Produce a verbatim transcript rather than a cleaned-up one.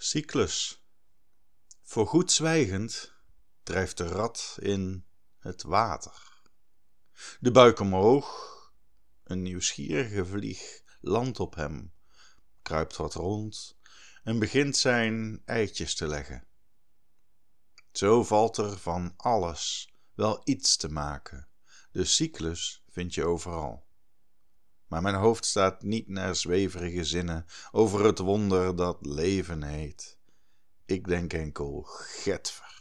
Cyclus. Voorgoed zwijgend drijft de rat in het water. De buik omhoog, een nieuwsgierige vlieg landt op hem, kruipt wat rond en begint zijn eitjes te leggen. Zo valt er van alles wel iets te maken, de cyclus vind je overal. Maar mijn hoofd staat niet naar zweverige zinnen over het wonder dat leven heet. Ik denk enkel, getver.